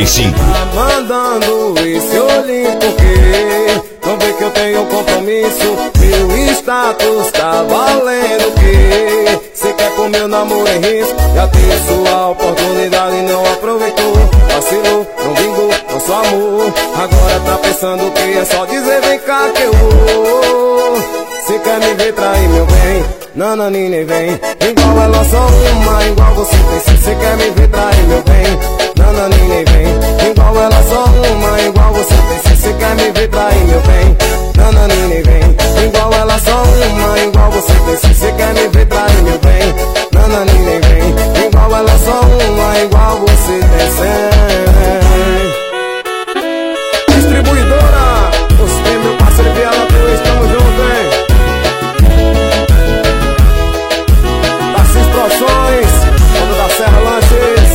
95. Tá mandando esse olhinho porque não vê que eu tenho compromisso. Meu status tá valendo o quê? Cê quer pôr meu namoro em risco? Já teve sua oportunidade e não aproveitou. Vacilou, não vingou nosso amor. Agora tá pensando que é só dizer vem cá que eu vou. Cê quer me ver trair meu bem? Nanani nem vem. Igual ela só uma, igual você tem. Cê quer me ver trair meu bem? Nanani nem vem. Igual ela só uma, igual você tem. Cê quer me ver trair meu bem? Nanani nem vem. Igual ela só uma, igual você tem. Cê quer me ver trair meu bem? Nanani nem vem. Igual ela só uma, igual você tem. Distribuidora, você meu parceiro Viela Teu, estamos juntos, hein? Produções, Fundo da Serra Lanches.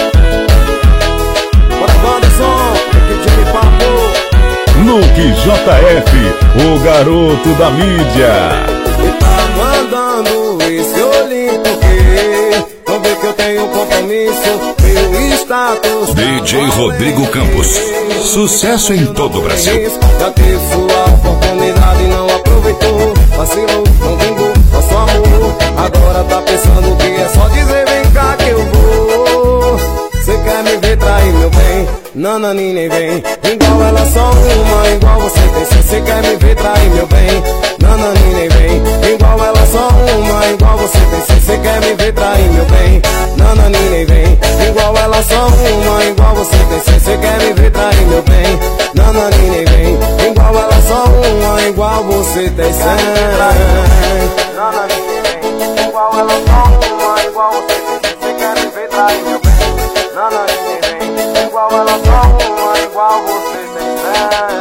Bora Wanderson, equipe de papo. Luke JF, o garoto da mídia. E tá mandando esse olhinho porque não vê que eu tenho compromisso. Meu status DJ Rodrigo Campos, sucesso em todo o Brasil. Já teve sua oportunidade e não aproveitou. Vacilou, não vingou nosso amor. Agora tá pensando que é só dizer vem cá que eu vou. Cê quer me ver trair meu bem? Nanani nem vem. Igual ela só uma, igual você tem. Cê quer me ver trair meu bem? Nanani nem vem. Igual ela só uma, igual você tem. Cê quer me ver trair meu bem? Nanani nem vem. Igual ela só uma, igual você tem. Cê quer me ver trair meu bem? Nanani nem vem. Igual ela só uma, igual você tem. Nanani nem vem. Igual ela só uma, igual você tem. Cê quer me ver trair meu bem? Nanani nem vem. Igual ela só uma, igual você tem.